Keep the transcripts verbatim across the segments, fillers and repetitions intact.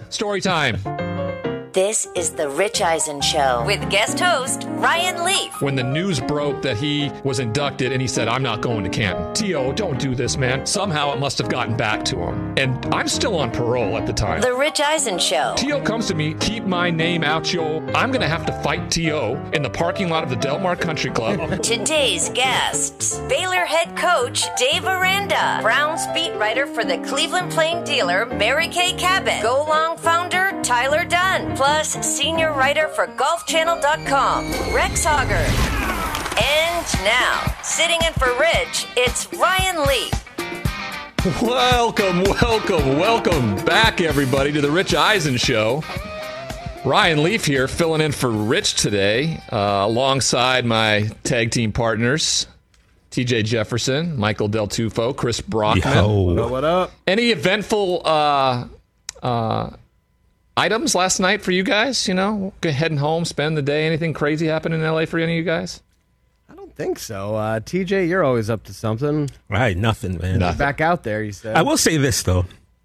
Story time. This is The Rich Eisen Show with guest host Ryan Leaf. When the news broke that he was inducted and he said, I'm not going to Canton. T O, don't do this, man. Somehow it must have gotten back to him. And I'm still on parole at the time. The Rich Eisen Show. T O comes to me, keep my name out, yo. I'm going to have to fight T O in the parking lot of the Del Mar Country Club. Today's guests, Baylor head coach Dave Aranda, Browns beat writer for the Cleveland Plain Dealer Mary Kay Cabot, Go Long founder Tyler Dunn, plus senior writer for golf channel dot com, Rex Hogger. And now, sitting in for Rich, it's Ryan Lee. Welcome, welcome, welcome back, everybody, to the Rich Eisen Show. Ryan Leaf here, filling in for Rich today, uh, alongside my tag team partners, T J Jefferson, Michael Del Tufo, Chris Brockman. Yo. What up, what up? Any eventful uh, uh, items last night for you guys? You know, heading home, spend the day. Anything crazy happen in L A for any of you guys? I don't think so. Uh, T J, you're always up to something. Right, nothing, man. Nothing. Back out there, you said. I will say this, though.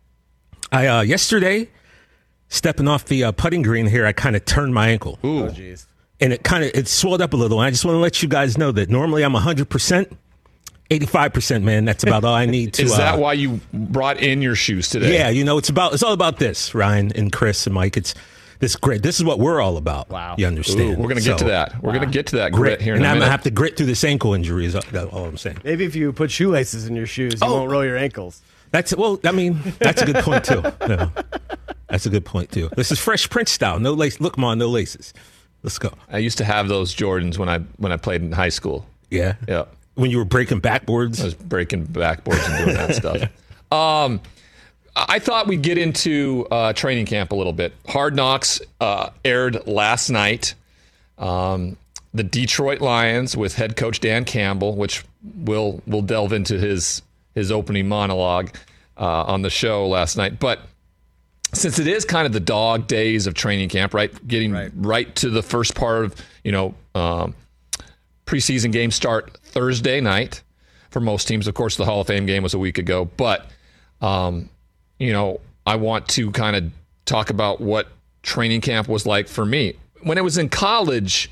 I uh, yesterday, stepping off the uh, putting green here, I kind of turned my ankle. Ooh. Oh, jeez. And it kind of it swelled up a little. And I just want to let you guys know that normally I'm one hundred percent. eighty-five percent, man. That's about all I need to. Is that uh, why you brought in your shoes today? Yeah, you know, it's about it's all about this, Ryan and Chris and Mike. It's this grit. This is what we're all about. Wow. You understand? Ooh, we're going to get So, to that. We're wow. going to get to that Grit. grit here in and a I'm minute. going to have to grit through this ankle injury is all all I'm saying. Maybe if you put shoelaces in your shoes, you Oh. won't roll your ankles. That's well. I mean, that's a good point too. Yeah. That's a good point too. This is Fresh Prince style. No lace. Look, Ma, no laces. Let's go. I used to have those Jordans when I when I played in high school. Yeah. Yeah. When you were breaking backboards. I was breaking backboards and doing that stuff. Um, I thought we'd get into uh, training camp a little bit. Hard Knocks uh, aired last night. Um, the Detroit Lions with head coach Dan Campbell, which we'll we'll delve into his his opening monologue uh, on the show last night. But since it is kind of the dog days of training camp, right? Getting right, Right. to the first part of, you know, um, preseason games start Thursday night for most teams. Of course, the Hall of Fame game was a week ago. But, um, you know, I want to kind of talk about what training camp was like for me. When it was in college,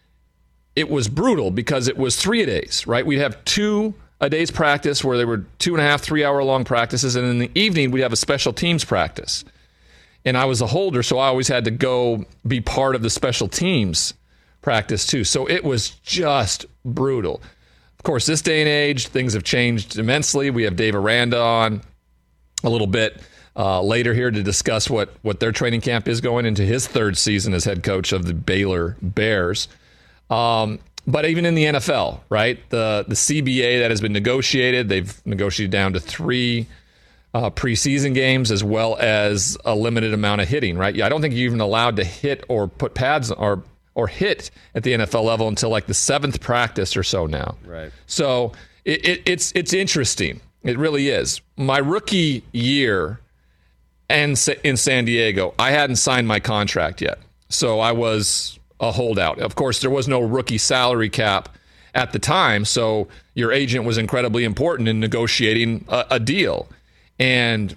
it was brutal because it was three a days, right? We'd have two a day's practice where they were two and a half, three hour long practices. And in the evening, we'd have a special teams practice. And I was a holder, so I always had to go be part of the special teams practice too. So it was just brutal. Of course, this day and age, things have changed immensely. We have Dave Aranda on a little bit uh, later here to discuss what, what their training camp is going into his third season as head coach of the Baylor Bears. Um, but even in the N F L, right? The the C B A that has been negotiated, they've negotiated down to three uh, preseason games as well as a limited amount of hitting, right? I don't think you're even allowed to hit or put pads or or hit at the N F L level until like the seventh practice or so now. Right. So it, it, it's it's interesting. It really is. My rookie year and in San Diego, I hadn't signed my contract yet. So I was a holdout. Of course, there was no rookie salary cap at the time, so your agent was incredibly important in negotiating a, a deal. And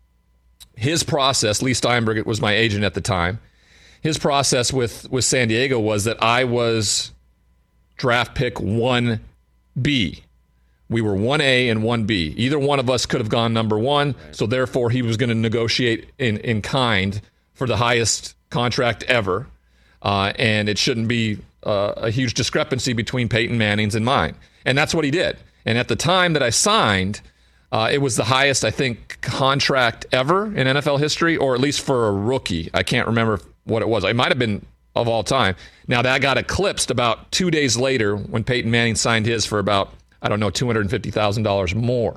his process, Lee Steinberg was my agent at the time, his process with, with San Diego was that I was draft pick one B. We were one A and one B. Either one of us could have gone number one, so therefore he was going to negotiate in, in kind for the highest contract ever. Uh, and it shouldn't be uh, a huge discrepancy between Peyton Manning's and mine. And that's what he did. And at the time that I signed, uh, it was the highest, I think, contract ever in N F L history, or at least for a rookie. I can't remember what it was. It might have been of all time. Now, that got eclipsed about two days later when Peyton Manning signed his for about, I don't know, two hundred fifty thousand dollars more.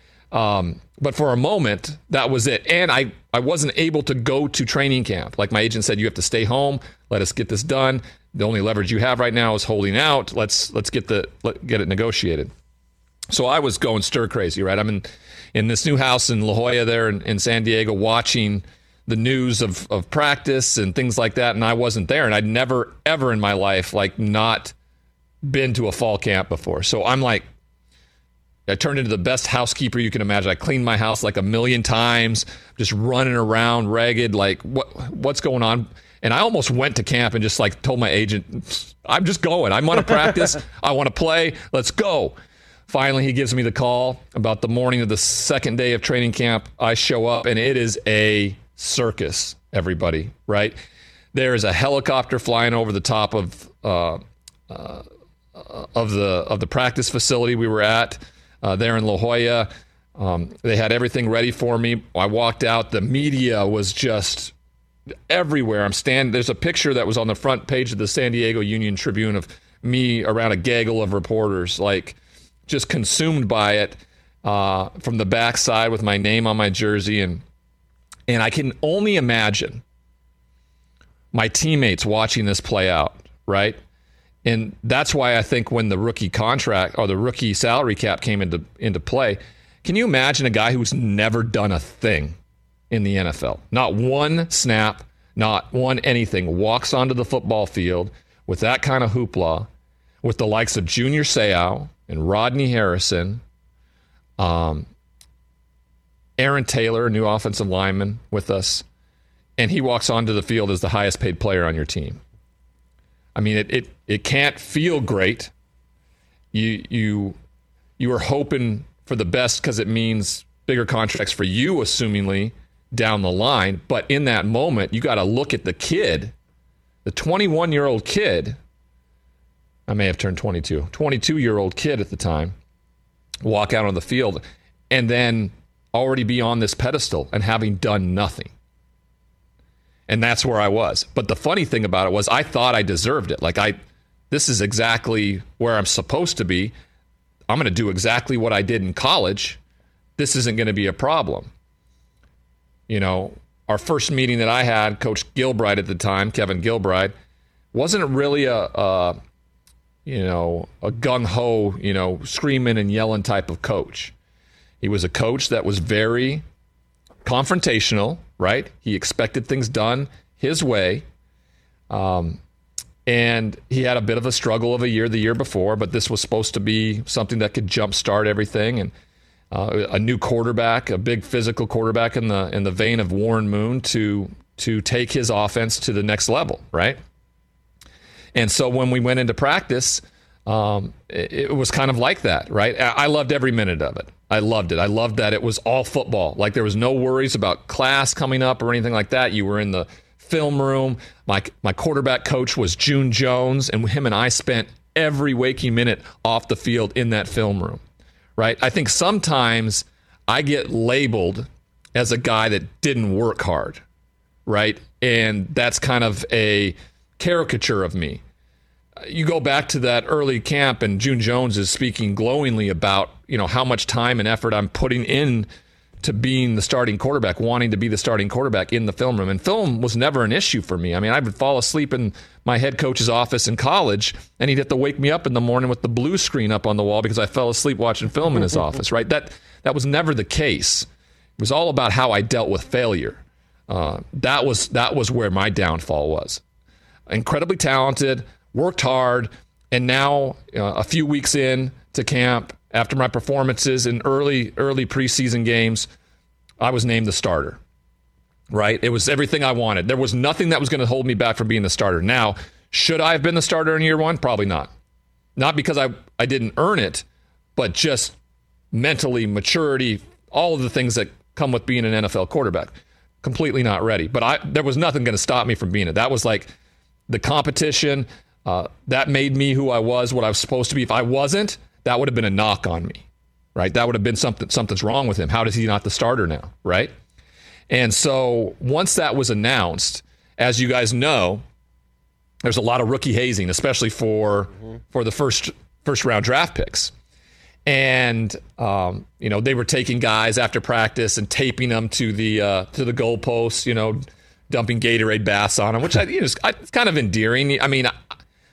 Um, but for a moment, that was it. And I, I wasn't able to go to training camp. Like my agent said, you have to stay home. Let us get this done. The only leverage you have right now is holding out. Let's let's get the let, get it negotiated. So I was going stir crazy, right? I'm in, in this new house in La Jolla there in, in San Diego watching the news of, of practice and things like that. And I wasn't there. And I'd never, ever in my life, like not been to a fall camp before. So I'm like, I turned into the best housekeeper you can imagine. I cleaned my house like a million times, just running around ragged, like what what's going on? And I almost went to camp and just like told my agent, I'm just going. I want to practice. I want to play. Let's go. Finally, he gives me the call about the morning of the second day of training camp. I show up and it is a circus, everybody, right? There is a helicopter flying over the top of uh, uh, of the of the practice facility we were at uh, there in La Jolla. Um, they had everything ready for me. I walked out. The media was just everywhere. I'm standing. There's a picture that was on the front page of the San Diego Union Tribune of me around a gaggle of reporters, like just consumed by it uh, from the backside with my name on my jersey. And and I can only imagine my teammates watching this play out, right? And that's why I think when the rookie contract or the rookie salary cap came into into play, can you imagine a guy who's never done a thing in the N F L? Not one snap, not one anything. Walks onto the football field with that kind of hoopla, with the likes of Junior Seau and Rodney Harrison, um, Aaron Taylor, new offensive lineman with us, and he walks onto the field as the highest paid player on your team. I mean, it it, it can't feel great. You you you are hoping for the best because it means bigger contracts for you, assumingly, down the line. But in that moment, you got to look at the kid, the twenty-one-year-old kid. I may have turned twenty-two, twenty-two-year-old kid at the time, walk out on the field and then already be on this pedestal and having done nothing. And that's where I was. But the funny thing about it was I thought I deserved it. Like, I, this is exactly where I'm supposed to be. I'm going to do exactly what I did in college. This isn't going to be a problem. You know, our first meeting that I had, Coach Gilbride at the time, Kevin Gilbride, wasn't really a, a you know, a gung-ho, you know, screaming and yelling type of coach. He was a coach that was very confrontational, right? He expected things done his way. Um, and he had a bit of a struggle of a year the year before, but this was supposed to be something that could jumpstart everything. And uh, a new quarterback, a big physical quarterback in the in the vein of Warren Moon to to take his offense to the next level, right? And so when we went into practice, um, it, it was kind of like that, right? I, I loved every minute of it. I loved it. I loved that it was all football. Like, there was no worries about class coming up or anything like that. You were in the film room. My my quarterback coach was June Jones, and him and I spent every waking minute off the field in that film room, right? I think sometimes I get labeled as a guy that didn't work hard, right? And that's kind of a caricature of me. You go back to that early camp and June Jones is speaking glowingly about, you know, how much time and effort I'm putting in to being the starting quarterback, wanting to be the starting quarterback in the film room. And film was never an issue for me. I mean, I would fall asleep in my head coach's office in college and he'd have to wake me up in the morning with the blue screen up on the wall because I fell asleep watching film in his office, right? That that was never the case. It was all about how I dealt with failure. Uh, that was that was where my downfall was. Incredibly talented, worked hard, and now uh, a few weeks in to camp, after my performances in early early preseason games, I was named the starter, right? It was everything I wanted. There was nothing that was going to hold me back from being the starter. Now, should I have been the starter in year one? Probably not. Not because I, I didn't earn it, but just mentally, maturity, all of the things that come with being an N F L quarterback. Completely not ready. But I there was nothing going to stop me from being it. That was like the competition. Uh, that made me who I was, what I was supposed to be. If I wasn't, that would have been a knock on me, right? That would have been something, something's wrong with him. How is he not the starter now, right? And so once that was announced, as you guys know, there's a lot of rookie hazing, especially for mm-hmm. for the first first round draft picks. And um, you know, they were taking guys after practice and taping them to the uh, to the goalposts, you know, dumping Gatorade baths on them, which I, you know, it's kind of endearing. I mean, I,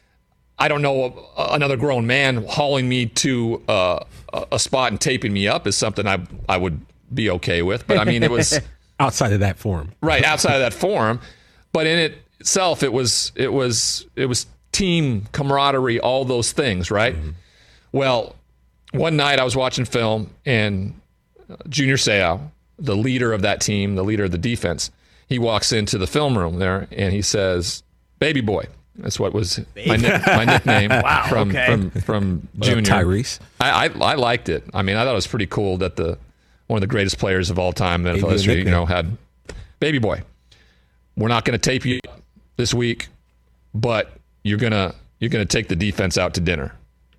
I don't know, another grown man hauling me to uh, a spot and taping me up is something I I would be okay with. But I mean, it was outside of that forum, right? Outside of that forum, but in it itself, it was it was it was team camaraderie, all those things, right? Mm-hmm. Well, one night I was watching film, and Junior Seau, the leader of that team, the leader of the defense, he walks into the film room there, and he says, "Baby boy." That's what was my, nick, my nickname wow, from, okay. from from Junior. Tyrese. I, I I liked it. I mean, I thought it was pretty cool that the one of the greatest players of all time in N F L history, you know, had "Baby boy." We're not going to tape you this week, but you're gonna you're gonna take the defense out to dinner.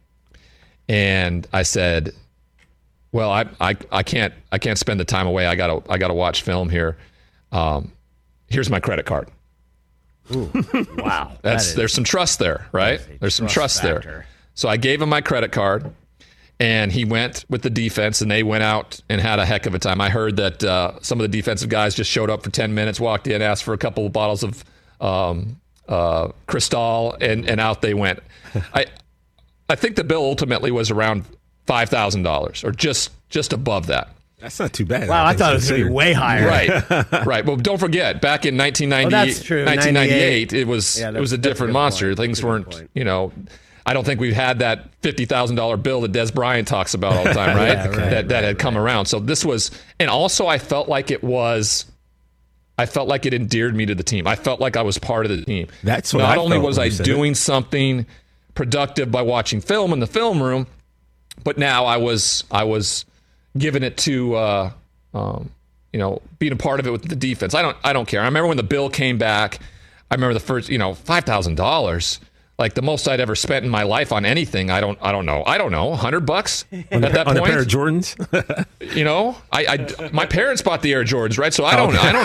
And I said, well, I, I, I can't I can't spend the time away. I gotta I gotta watch film here. Um, here's my credit card. Ooh, wow. That's that is, there's some trust there, right? There's some trust, trust there. So I gave him my credit card, and he went with the defense, and they went out and had a heck of a time. I heard that uh, some of the defensive guys just showed up for ten minutes, walked in, asked for a couple of bottles of um, uh, Cristal, and and out they went. I I think the bill ultimately was around five thousand dollars, or just just above that. That's not too bad. Wow, I, I thought it was going to be way higher. Right, right. Well, don't forget, back in nineteen ninety, oh, that's true. nineteen ninety-eight, it was yeah, it was a different a monster. Point. Things weren't, you know. I don't think we've had that fifty thousand dollars bill that Des Bryant talks about all the time, right? yeah, right that that right, had come right. around. So this was, and also I felt like it was, I felt like it endeared me to the team. I felt like I was part of the team. That's what Not I only felt was when I you said doing it. something productive by watching film in the film room, but now I was I was giving it to. Uh, Um, you know, being a part of it with the defense. I don't, I don't care. I remember when the bill came back. I remember the first, you know, five thousand dollars, like the most I'd ever spent in my life on anything. I don't, I don't know. I don't know, a hundred bucks at that on point. a pair of Jordans. You know, I, I, my parents bought the Air Jordans, right? So I don't, I don't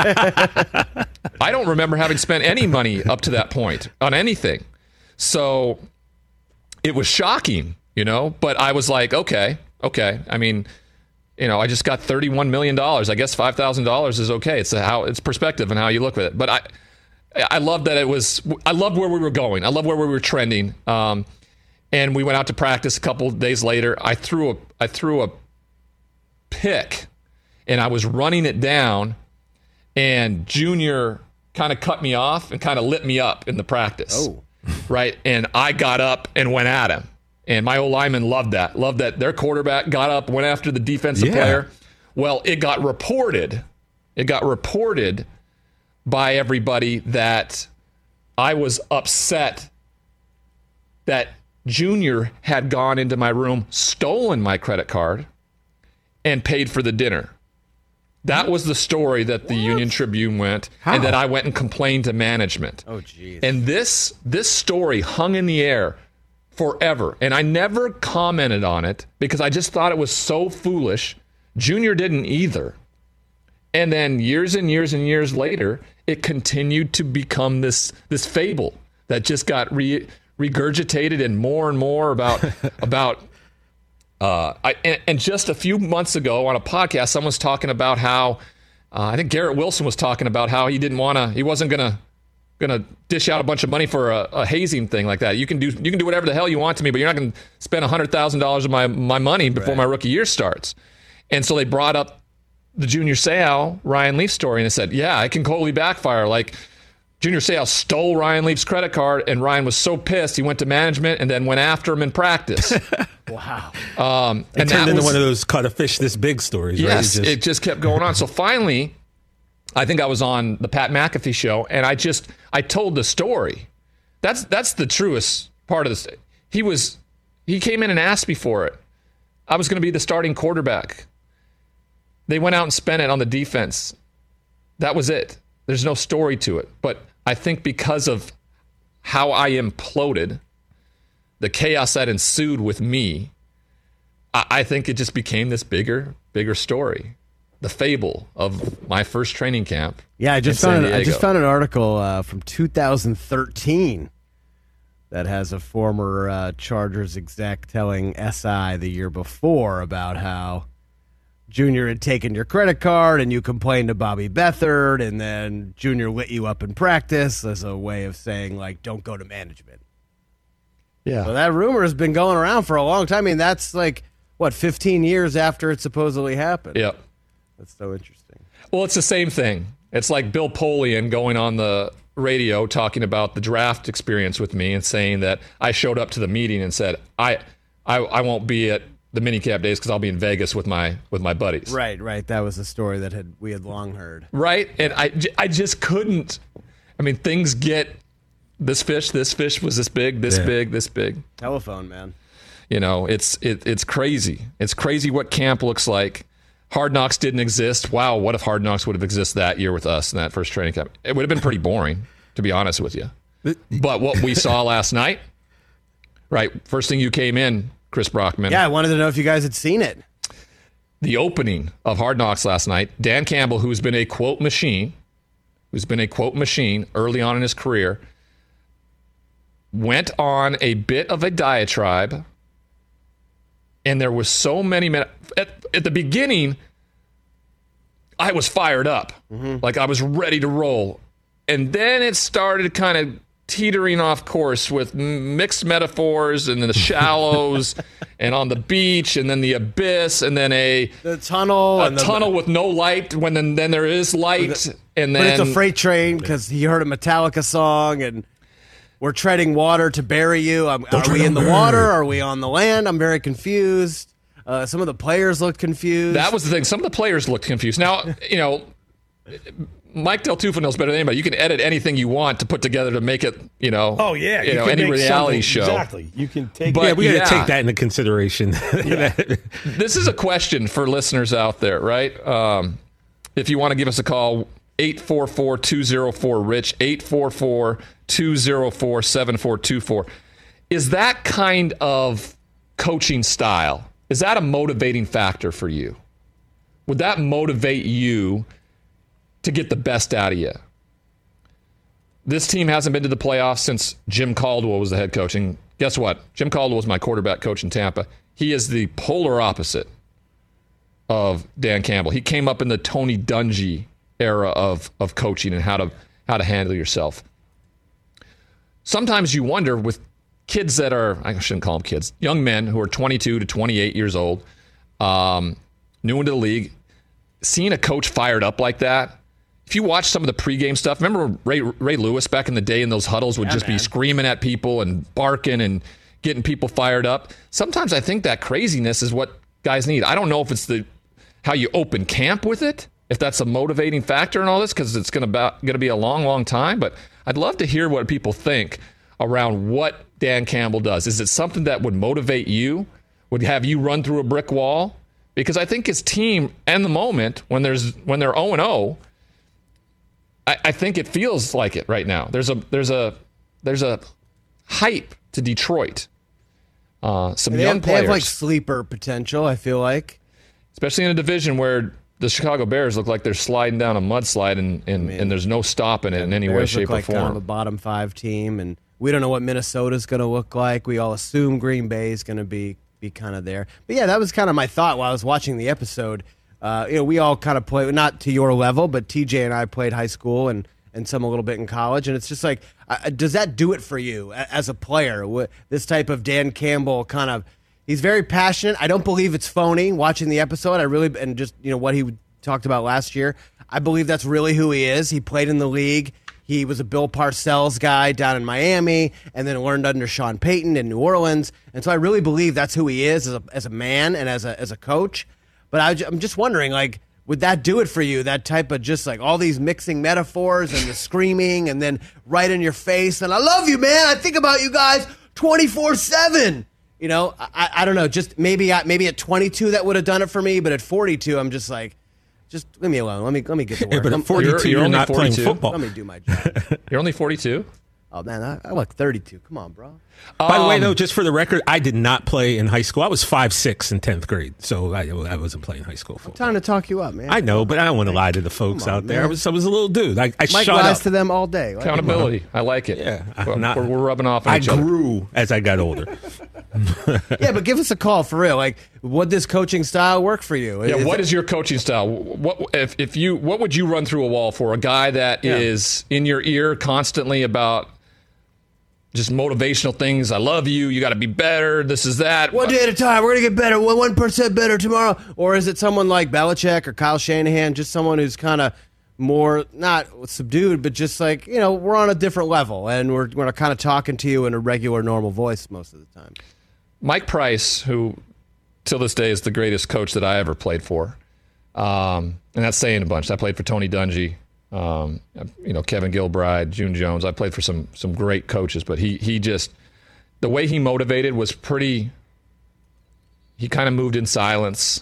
know. I don't remember having spent any money up to that point on anything. So it was shocking, you know. But I was like, okay, okay. I mean. You know, I just got thirty-one million dollars. I guess five thousand dollars is okay. It's a how it's perspective and how you look at it. But I, I love that it was. I love where we were going. I love where we were trending. Um, and we went out to practice a couple of days later. I threw a I threw a pick, and I was running it down, and Junior kind of cut me off and kind of lit me up in the practice. Oh, right. And I got up and went at him. And my old lineman loved that. Loved that their quarterback got up, went after the defensive Yeah. player. Well, it got reported. It got reported by everybody that I was upset that Junior had gone into my room, stolen my credit card, and paid for the dinner. That was the story that the Union Tribune went, How? and that I went and complained to management. oh, geez. And this this story hung in the air forever. And I never commented on it because I just thought it was so foolish. Junior didn't either. And then years and years and years later, it continued to become this this fable that just got re, regurgitated and more and more about about uh I and, and just a few months ago on a podcast, someone's talking about how uh, I think Garrett Wilson was talking about how he didn't want to, he wasn't gonna going to dish out a bunch of money for a, a hazing thing like that. You can do you can do whatever the hell you want to me, but you're not going to spend one hundred thousand dollars of my, my money before Right. my rookie year starts. And so they brought up the Junior Seau, Ryan Leaf story, and they said, yeah, it can totally backfire. Like, Junior Seau stole Ryan Leaf's credit card, and Ryan was so pissed, he went to management and then went after him in practice. wow. Um, It and turned that into was, one of those caught a fish this big stories, right? yes, It just- it just kept going on. So finally, I think I was on the Pat McAfee show, and I just I told the story. That's that's the truest part of this. He was he came in and asked me for it. I was going to be the starting quarterback. They went out and spent it on the defense. That was it. There's no story to it. But I think because of how I imploded, the chaos that ensued with me, I, I think it just became this bigger, bigger story. The fable of my first training camp. Yeah, I just in found San I just Diego. found an article uh, from two thousand thirteen that has a former uh, Chargers exec telling S I the year before about how Junior had taken your credit card and you complained to Bobby Beathard, and then Junior lit you up in practice as a way of saying, like, don't go to management. Yeah. So that rumor has been going around for a long time. I mean, that's like, what, fifteen years after it supposedly happened? Yep. That's so interesting. Well, it's the same thing. It's like Bill Polian going on the radio talking about the draft experience with me and saying that I showed up to the meeting and said, I I, I won't be at the minicap days because I'll be in Vegas with my with my buddies. Right, right. That was a story that had we had long heard. Right, and I, I just couldn't. I mean, things get this fish. This fish was this big, this Yeah. big, this big. Telephone, man. You know, it's it, it's crazy. It's crazy what camp looks like. Hard Knocks didn't exist. Wow, what if Hard Knocks would have existed that year with us in that first training camp? It would have been pretty boring, to be honest with you. But what we saw last night, right? First thing you came in, Chris Brockman. Yeah, I wanted to know if you guys had seen it. The opening of Hard Knocks last night, Dan Campbell, who's been a quote machine, who's been a quote machine early on in his career, went on a bit of a diatribe. And there was so many minutes. At, at the beginning, I was fired up. Mm-hmm. Like I was ready to roll. And then it started kind of teetering off course with mixed metaphors and then the shallows and on the beach and then the abyss and then a the tunnel a and the, tunnel with no light when then, then there is light. The, and then but it's a freight train because he heard a Metallica song and we're treading water to bury you. Um, are we in the water? Are we on the land? I'm very confused. Uh, some of the players looked confused. That was the thing. Some of the players looked confused. Now, you know, Mike Del Tufo knows better than anybody. You can edit anything you want to put together to make it, you know, oh, yeah. you, you know, can any make reality show. Exactly. You can take but, Yeah, we got to yeah. take that into consideration. Yeah. This is a question for listeners out there, right? Um, if you want to give us a call, eight four four, two oh four, RICH, eight four four, two oh four, seven four two four. Is that kind of coaching style, is that a motivating factor for you? Would that motivate you to get the best out of you? This team hasn't been to the playoffs since Jim Caldwell was the head coach. And guess what? Jim Caldwell was my quarterback coach in Tampa. He is the polar opposite of Dan Campbell. He came up in the Tony Dungy era of of coaching and how to how to handle yourself. Sometimes you wonder with kids that are, I shouldn't call them kids, young men who are twenty-two to twenty-eight years old, um, new into the league, seeing a coach fired up like that. If you watch some of the pregame stuff, remember Ray Ray Lewis back in the day in those huddles would Yeah, just man. be screaming at people and barking and getting people fired up. Sometimes I think that craziness is what guys need. I don't know if it's the how you open camp with it, if that's a motivating factor in all this, because it's going to going to be a long, long time. But I'd love to hear what people think around what Dan Campbell does. Is it something that would motivate you? Would have you run through a brick wall? Because I think his team, and the moment when there's when they're oh and oh, I, I think it feels like it right now. There's a there's a there's a hype to Detroit. Uh, some They young have, they players, have like sleeper potential, I feel like. especially in a division where the Chicago Bears look like they're sliding down a mudslide and and, and there's no stopping it in any way, Bears shape, look like or form. kind of a bottom five team, and we don't know what Minnesota's going to look like. We all assume Green Bay is going to be be kind of there. But yeah, that was kind of my thought while I was watching the episode. Uh, you know, we all kind of play, not to your level, but T J and I played high school and and some a little bit in college, and it's just like, uh, does that do it for you a- as a player? What, this type of Dan Campbell kind of, he's very passionate. I don't believe it's phony. Watching the episode, I really, and just you know what he talked about last year, I believe that's really who he is. He played in the league. He was a Bill Parcells guy down in Miami, and then learned under Sean Payton in New Orleans. And so I really believe that's who he is as a as a man and as a as a coach. But I, I'm just wondering, like, would that do it for you? That type of just like all these mixing metaphors and the screaming, and then right in your face, and I love you, man. I think about you guys twenty-four seven. You know, I, I don't know. Just maybe I, maybe at twenty-two that would have done it for me, but at forty-two, I'm just like, just leave me alone. Let me let me get to work. Yeah, but Let- at forty-two, You're- you're, you're only not playing forty-two. football. Let me do my job. You're only forty-two? Oh man, I, I look thirty-two. Come on, bro. By the way, Um, though, just for the record, I did not play in high school. I was five six in tenth grade, so I, I wasn't playing high school football. Time to talk you up, man. I know, but I don't want to lie to the folks Come on, out there. I man. was, I was a little dude. I, I Mike shut lies up. to them all day. Like, Accountability. I like it. Yeah, I'm we're, not- we're, we're rubbing off on I each other. grew as I got older. yeah, but give us a call for real. Like, would this coaching style work for you? Yeah, what it- is your coaching style? What if, if you what would you run through a wall for? A guy that is in your ear constantly about just motivational things. I love you. You got to be better. This is that. one day at a time? We're gonna get better. One percent better tomorrow. Or is it someone like Belichick or Kyle Shanahan? Just someone who's kind of more not subdued, but just like, you know, we're on a different level, and we're we're kind of talking to you in a regular, normal voice most of the time. Mike Price, who till this day, is the greatest coach that I ever played for. Um, and that's saying a bunch. I played for Tony Dungy, um, you know, Kevin Gilbride, June Jones. I played for some some great coaches, but he he just, the way he motivated was pretty, he kind of moved in silence.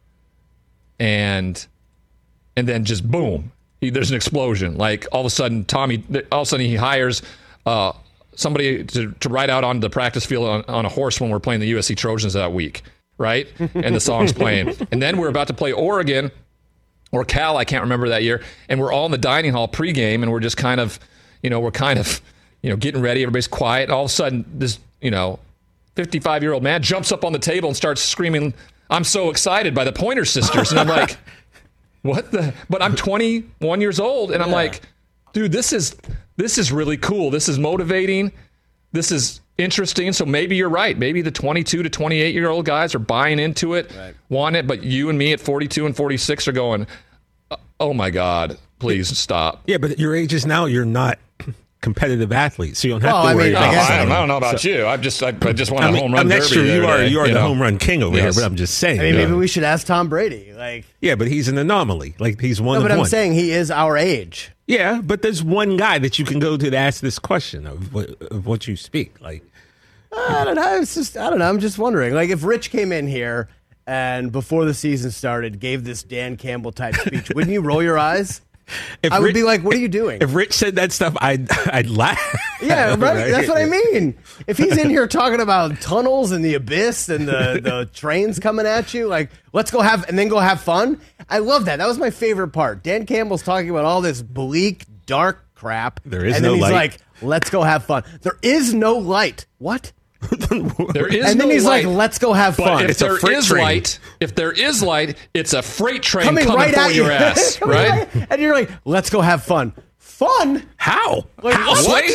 And and then just boom, he, there's an explosion. Like all of a sudden, Tommy, all of a sudden he hires uh, somebody to, to ride out on the practice field on, on a horse when we're playing the U S C Trojans that week, right? And the song's playing. And then we're about to play Oregon or Cal, I can't remember that year. And we're all in the dining hall pregame, and we're just kind of, you know, we're kind of, you know, getting ready. Everybody's quiet. And all of a sudden, this, you know, fifty-five-year-old man jumps up on the table and starts screaming, "I'm so excited," by the Pointer Sisters. And I'm like, what the? But I'm twenty-one years old, and I'm yeah. like, dude, this is this is really cool. This is motivating. This is interesting. So maybe you're right. Maybe the twenty-two to twenty-eight-year-old guys are buying into it, right. want it, but you and me at forty-two and forty-six are going, oh, my God, please stop. Yeah, but at your age is now, you're not competitive athletes, so you don't have well, to I worry mean, about I, guess, I, don't, I don't know about so, you. I just I, I just want a I mean, home run I'm derby. sure you are today, you are you the know? home run king over yes. here, but I'm just saying. I mean, maybe know. we should ask Tom Brady. Like, yeah, but he's an anomaly. Like he's one no, of but I'm one. saying he is our age. Yeah, but there's one guy that you can go to to ask this question of what, of what you speak. Like, I don't know. It's just I don't know. I'm just wondering. Like, if Rich came in here and before the season started gave this Dan Campbell type speech, wouldn't you roll your eyes? If I would Rich, be like, what are you doing? If Rich said that stuff, I'd, I'd laugh. Yeah, right? right? That's what I mean. If he's in here talking about tunnels and the abyss and the, the trains coming at you, like, let's go have, and then go have fun. I love that. That was my favorite part. Dan Campbell's talking about all this bleak, dark crap. There is and no then he's light. like, let's go have fun. There is no light. What? There is and then no he's light, like, let's go have but fun. if It's a there freight is train. light, if there is light, it's a freight train coming, coming, right for at your you. ass, Coming right? right- And you're like, let's go have fun. Fun? How? Like, How?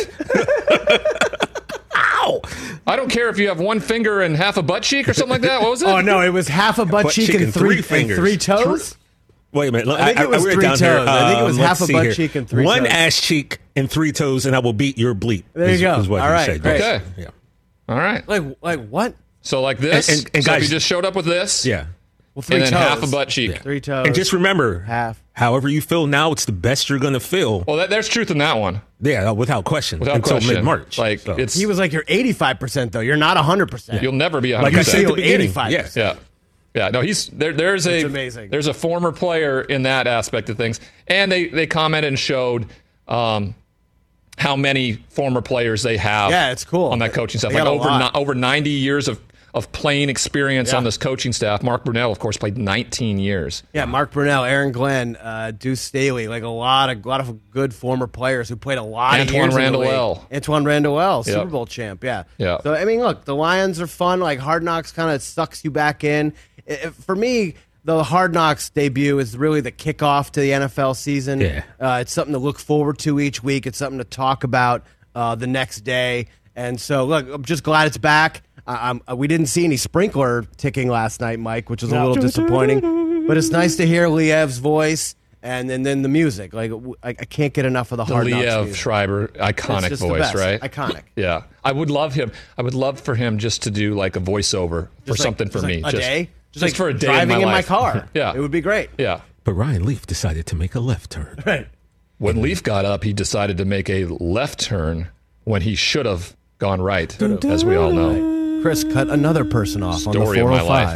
What? How? I don't care if you have one finger and half a butt cheek or something like that. What was it? Oh, no, it was half a butt, Butt cheek cheek and and three, three fingers. and three toes. Wait a minute. Look, I think it was wrote three down here. toes. I think it was Um, half let's a see butt here. cheek and three One toes. ass cheek and three toes, and I will beat your bleep. There you is, go. Is what All he right, said. great. Okay. Yeah. All right. Like, like what? So like this. And- and- and so guys- if you just showed up with this, Yeah. Well, three and then toes. half a butt cheek. Yeah. Three toes. And just remember, half. however you feel now, it's the best you're going to feel. Well, that, there's truth in that one. Yeah, without question. Without until question. mid-March. Like So. it's He was like, you're eighty-five percent, though. You're not one hundred percent. you'll never be one like hundred I percent. said at the Feel beginning. eighty-five Yes. Yeah. Yeah, no, he's there. There's a It's amazing. there's a former player in that aspect of things, and they they commented and showed um, how many former players they have. Yeah, it's cool. on that coaching staff. They Like got a over lot. ni- over ninety years of of playing experience Yeah. on this coaching staff. Mark Brunell, of course, played nineteen years. Yeah, Mark Brunell, Aaron Glenn, uh, Deuce Staley, like a lot of lot of good former players who played a lot of Antoine years in the Randall league. L. Antoine Randall L, Super Yep. Bowl champ, yeah. Yeah. So, I mean, look, the Lions are fun. Like, Hard Knocks kind of sucks you back in. I- I- for me, the Hard Knocks debut is really the kickoff to the N F L season. Yeah. Uh, it's something to look forward to each week. It's something to talk about uh, the next day. And so, look, I'm just glad it's back. Uh, um, we didn't see any sprinkler ticking last night, Mike, which was a little disappointing. But it's nice to hear Liev's voice and, and then the music. Like w- I, I can't get enough of the, The Hard Knocks Liev music. Schreiber It's iconic just the voice, best. right? Iconic. Yeah, I would love him. I would love for him just to do like a voiceover for Just like- something for just me. like a just, day? just, like for a day driving in my, in life. my car. Yeah, It would be great. Yeah. But Ryan Leaf decided to make a left turn. Right. When Leaf got up, he decided to make a left turn when he should have gone right, as we all know. Chris cut another person off Story on of the my four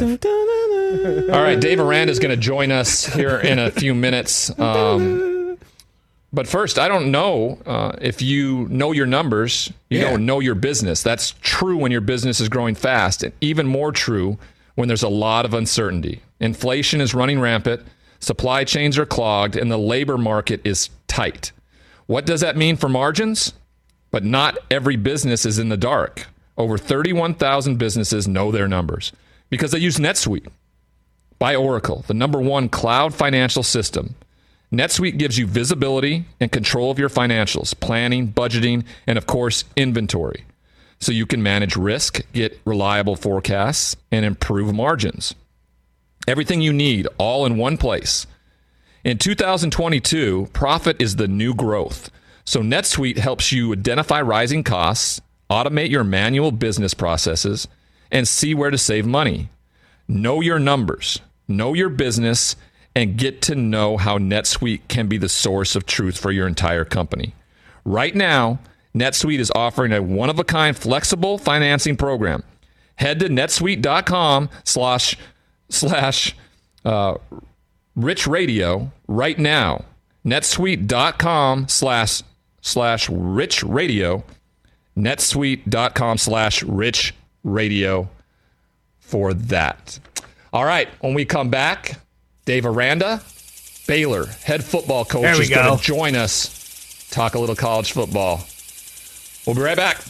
oh five. All right, Dave Aranda is going to join us here in a few minutes. Um, but first, I don't know uh, if you know your numbers, you Yeah. don't know your business. That's true when your business is growing fast, and even more true when there's a lot of uncertainty. Inflation is running rampant, supply chains are clogged, and the labor market is tight. What does that mean for margins? But not every business is in the dark. Over thirty-one thousand businesses know their numbers because they use NetSuite by Oracle, the number one cloud financial system. NetSuite gives you visibility and control of your financials, planning, budgeting, and of course, inventory. So you can manage risk, get reliable forecasts, and improve margins. Everything you need all in one place. In two thousand twenty-two, profit is the new growth. So NetSuite helps you identify rising costs, automate your manual business processes, and see where to save money. Know your numbers, know your business, and get to know how NetSuite can be the source of truth for your entire company. Right now, NetSuite is offering a one-of-a-kind flexible financing program. Head to netsuite.com slash slash uh, rich radio right now. netsuite.com slash slash rich radio. netsuite.com slash rich radio for that. All right, when we come back, Dave Aranda, Baylor head football coach, is going to join us, talk a little college football. We'll be right back.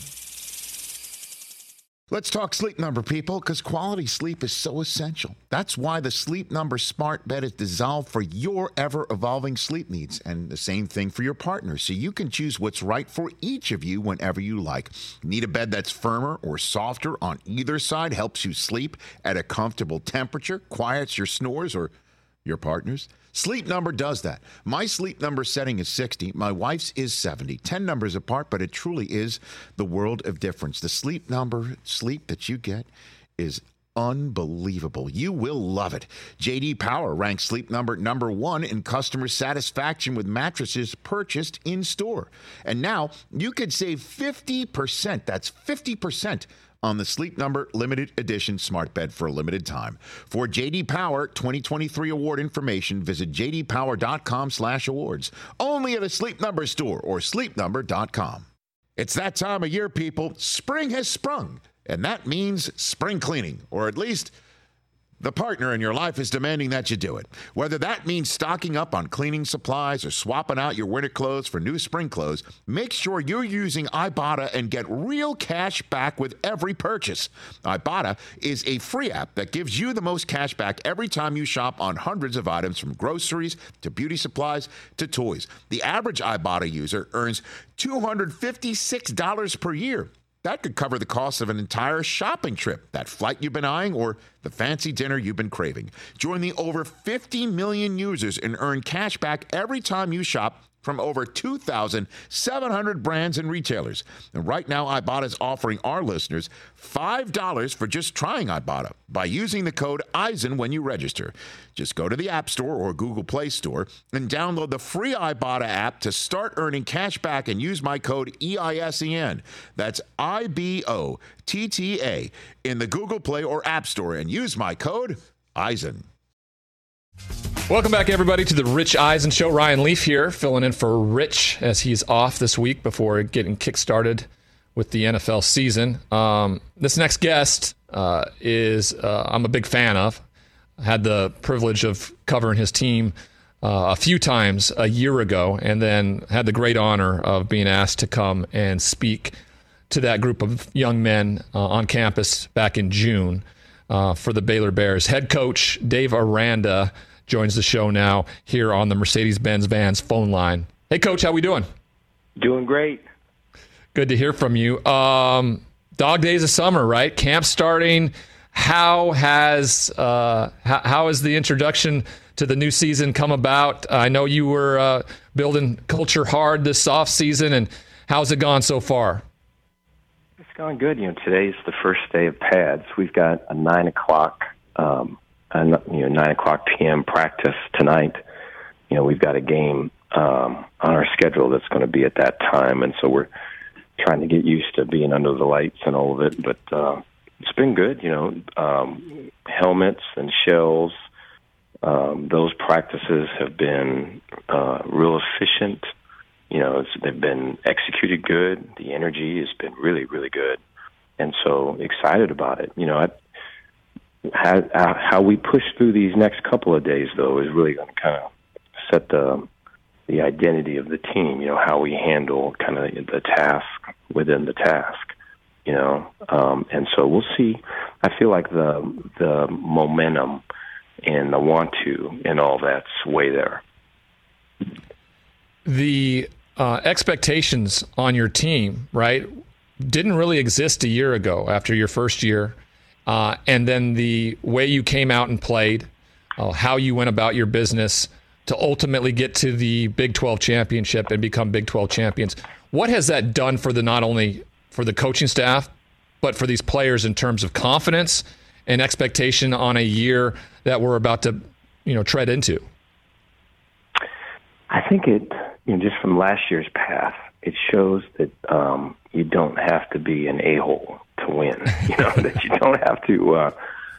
Let's talk Sleep Number, people, because quality sleep is so essential. That's why the Sleep Number smart bed is designed for your ever-evolving sleep needs, and the same thing for your partner, so you can choose what's right for each of you whenever you like. Need a bed that's firmer or softer on either side, helps you sleep at a comfortable temperature, quiets your snores or your partner's? Sleep Number does that. My Sleep Number setting is sixty. My wife's is seventy. ten numbers apart, but it truly is the world of difference. The Sleep Number sleep that you get is unbelievable. You will love it. J D Power ranks Sleep Number number one in customer satisfaction with mattresses purchased in store. And now you could save fifty percent. That's fifty percent on the Sleep Number limited edition smart bed for a limited time. For J D Power twenty twenty-three award information, visit jdpower.com slash awards. Only at a Sleep Number store or sleep number dot com. It's that time of year, people. Spring has sprung, and that means spring cleaning, or at least the partner in your life is demanding that you do it. Whether that means stocking up on cleaning supplies or swapping out your winter clothes for new spring clothes, make sure you're using Ibotta and get real cash back with every purchase. Ibotta is a free app that gives you the most cash back every time you shop on hundreds of items, from groceries to beauty supplies to toys. The average Ibotta user earns two hundred fifty-six dollars per year. That could cover the cost of an entire shopping trip, that flight you've been eyeing, or the fancy dinner you've been craving. Join the over fifty million users and earn cash back every time you shop from over two thousand seven hundred brands and retailers. And right now, Ibotta is offering our listeners five dollars for just trying Ibotta by using the code EISEN when you register. Just go to the App Store or Google Play Store and download the free Ibotta app to start earning cash back and use my code E I S E N. That's I B O T T A in the Google Play or App Store, and use my code EISEN. Welcome back, everybody, to the Rich Eisen Show. Ryan Leaf here, filling in for Rich as he's off this week before getting kick-started with the N F L season. Um, this next guest uh, is uh, I'm a big fan of. I had the privilege of covering his team uh, a few times a year ago, and then had the great honor of being asked to come and speak to that group of young men uh, on campus back in June uh, for the Baylor Bears. Head coach Dave Aranda joins the show now here on the Mercedes-Benz Vans phone line. Hey, Coach, how we doing? Doing great. Good to hear from you. Um, dog days of summer, right? Camp starting. How has uh, how, how has the introduction to the new season come about? I know you were uh, building culture hard this off season, and how's it gone so far? It's gone good. You know, today's the first day of pads. We've got a nine o'clock. Um, And, you know, nine o'clock p.m. practice tonight. You know, we've got a game um, on our schedule that's going to be at that time, and so we're trying to get used to being under the lights and all of it. But uh, it's been good, you know. Um, helmets and shells, um, those practices have been uh, real efficient. You know, it's, they've been executed good. The energy has been really, really good, and so excited about it. You know, I, How, how we push through these next couple of days, though, is really going to kind of set the the identity of the team. You know, how we handle kind of the task within the task. You know, um, and so we'll see. I feel like the the momentum and the want to and all that's way there. The uh, expectations on your team, right, didn't really exist a year ago after your first year. Uh, and then the way you came out and played, uh, how you went about your business to ultimately get to the Big twelve championship and become Big twelve champions. What has that done for the not only for the coaching staff, but for these players in terms of confidence and expectation on a year that we're about to, you know, tread into? I think it, you know, just from last year's path, it shows that um, you don't have to be an a-hole to win. You know, that you don't have to, uh,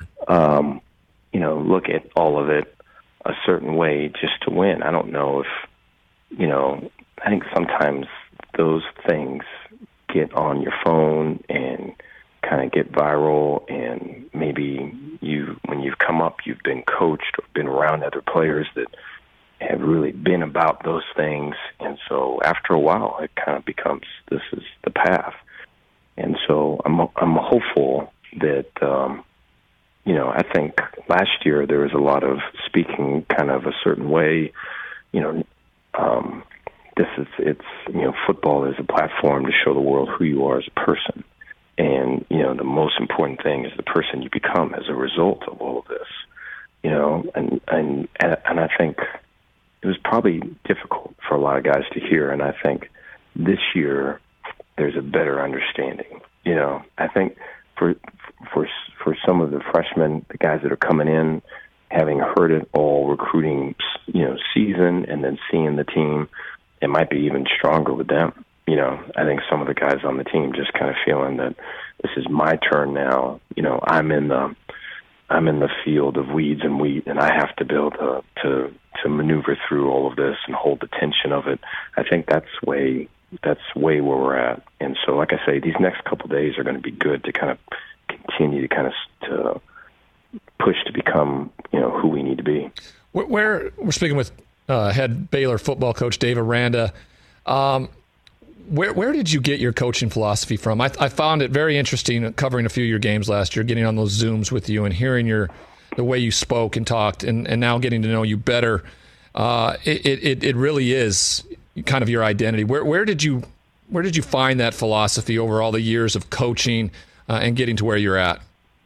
um, you know, look at all of it a certain way just to win. I don't know if, you know, I think sometimes those things get on your phone and kind of get viral, and maybe you, when you've come up, you've been coached or been around other players that have really been about those things, and so after a while, it kind of becomes, this is the path. And so I'm I'm hopeful that, um, you know, I think last year there was a lot of speaking kind of a certain way, you know, um, this is, it's, you know, football is a platform to show the world who you are as a person. And, you know, the most important thing is the person you become as a result of all of this, you know, and, and, and I think it was probably difficult for a lot of guys to hear. And I think this year there's a better understanding. You know, I think for, for, for some of the freshmen, the guys that are coming in, having heard it all recruiting, you know, season and then seeing the team, it might be even stronger with them. You know, I think some of the guys on the team just kind of feeling that this is my turn now. You know, I'm in the I'm in the field of weeds and wheat, and I have to be able to to, to maneuver through all of this and hold the tension of it. I think that's way that's way where we're at. And so, like I say, these next couple of days are going to be good to kind of continue to kind of to push to become, you know, who we need to be. Where we're speaking with uh, head Baylor football coach Dave Aranda. Um, Where where did you get your coaching philosophy from? I, I found it very interesting covering a few of your games last year, getting on those Zooms with you and hearing your the way you spoke and talked, and, and now getting to know you better. Uh, it, it it really is kind of your identity. Where where did you where did you find that philosophy over all the years of coaching uh, and getting to where you're at?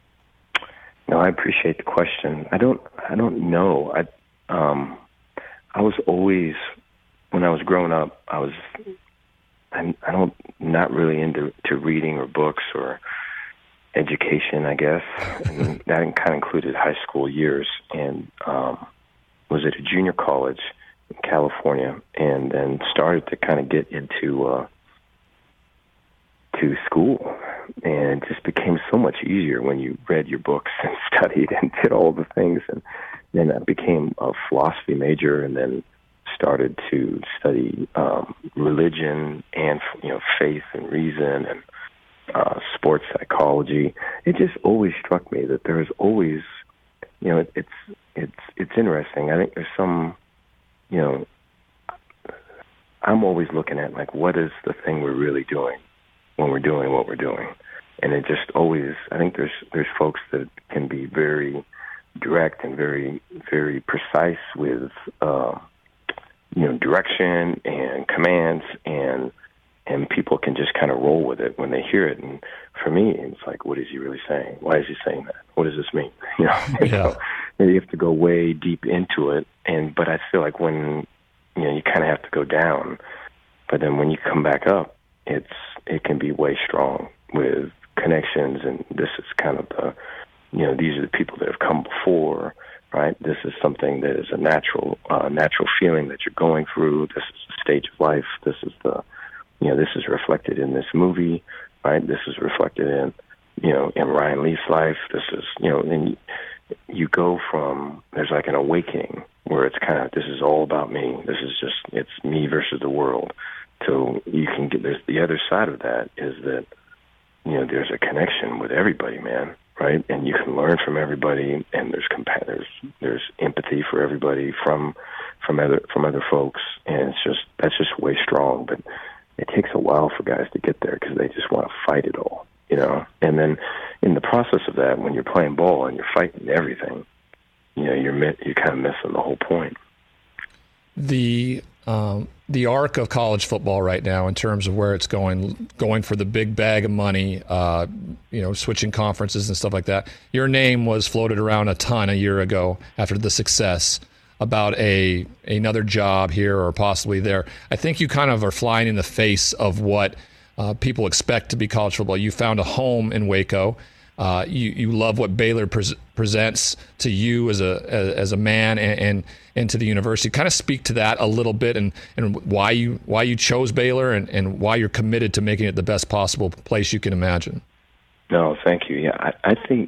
No, I appreciate the question. I don't I don't know. I um I was always, when I was growing up, I was. I'm, I don't, not really into to reading or books or education, I guess. And that kind of included high school years, and um, was at a junior college in California, and then started to kind of get into uh, to school, and it just became so much easier when you read your books and studied and did all the things. And then I became a philosophy major, and then started to study um, religion and, you know, faith and reason and uh, sports psychology. It just always struck me that there is always, you know, it, it's it's it's interesting. I think there's some, you know, I'm always looking at, like, what is the thing we're really doing when we're doing what we're doing, and it just always. I think there's there's folks that can be very direct and very very precise with. Uh, you know, direction and commands, and and people can just kind of roll with it when they hear it. And for me, it's like, what is he really saying? Why is he saying that? What does this mean? You know, yeah. So you have to go way deep into it. And but I feel like when, you know, you kind of have to go down, but then when you come back up, it's it can be way strong with connections. And this is kind of the, you know, these are the people that have come before. Right. This is something that is a natural, uh, natural feeling that you're going through. This is the stage of life. This is the, you know, this is reflected in this movie. Right. This is reflected in, you know, in Ryan Leaf's life. This is, you know, and you, you go from, there's like an awakening where it's kind of, this is all about me. This is just, it's me versus the world. So you can get, there's the other side of that is that, you know, there's a connection with everybody, man. Right, and you can learn from everybody, and there's compa- there's there's empathy for everybody from from other from other folks, and it's just that's just way strong. But it takes a while for guys to get there because they just want to fight it all, you know. And then in the process of that, when you're playing ball and you're fighting everything, you know, you're you're kind of missing the whole point. The um, the arc of college football right now, in terms of where it's going, going for the big bag of money, uh, you know, switching conferences and stuff like that. Your name was floated around a ton a year ago after the success about a another job here or possibly there. I think you kind of are flying in the face of what uh, people expect to be college football. You found a home in Waco. Uh, you you love what Baylor pre- presents to you as a as, as a man and, and and to the university. Kind of speak to that a little bit, and, and why you why you chose Baylor, and, and why you're committed to making it the best possible place you can imagine. No, thank you. Yeah, I, I think